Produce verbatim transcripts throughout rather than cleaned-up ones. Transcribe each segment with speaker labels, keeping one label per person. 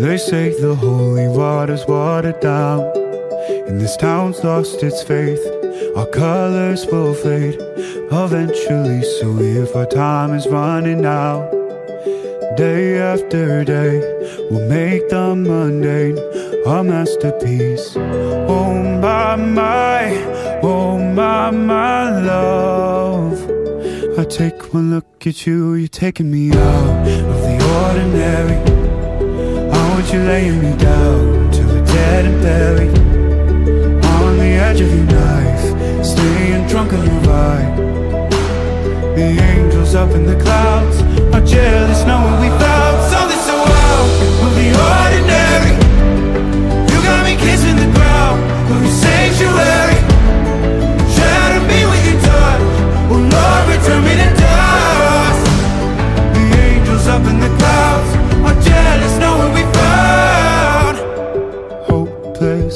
Speaker 1: They say the holy water's watered down, and this town's lost its faith. Our colors will fade eventually, so if our time is running out, day after day, we'll make the mundane a masterpiece. Oh my, my, oh my, my love, I take one look at you, you're taking me out of the ordinary. I want you laying me down till we're dead and buried, on the edge of your knife, staying drunk on your vibe. The angels up in the clouds are jealous knowing we found something so out of the ordinary. You got me kissing the ground of your sanctuary. Shatter me with your touch, oh Lord, return me to dust. The angels up in the clouds are jealous knowing we found hopeless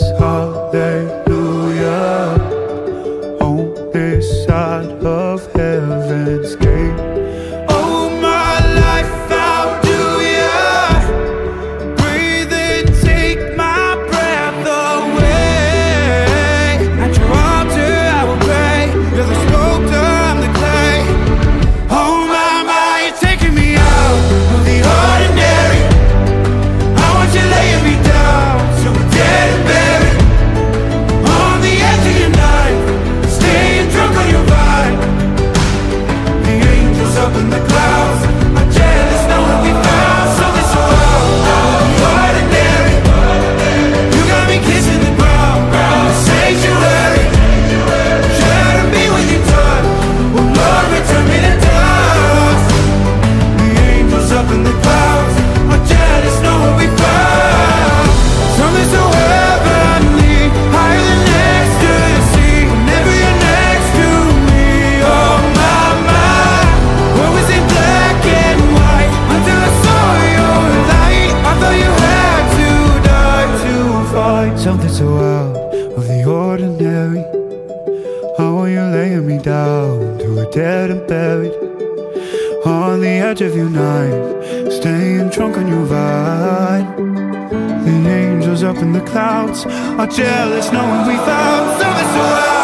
Speaker 1: hallelujah on this side of heaven's gate. Oh my life, how do ya breathe and take my breath away? At your altar I will pray, you're the sculptor, I'm the clay. Oh my, my, you're taking me out of the ordinary. I want you laying me down till we're dead and buried, on the edge of your knife, staying drunk on your vibe. The angels up in the clouds are jealous knowing we found something so out of the ordinary. You got me kissing the ground in the sanctuary. Shatter me with your touch, oh Lord, return me to dust. The angels up in the clouds are jealous knowing we found something so heavenly, higher than ecstasy. Whenever you're next to me, oh my, my, what was it black and white until I saw your light? I thought you had to die to find something so out of the ordinary. How are you laying me down till we're dead and buried, on the edge of your knife, staying drunk on your vine. The angels up in the clouds are jealous knowing we found something so out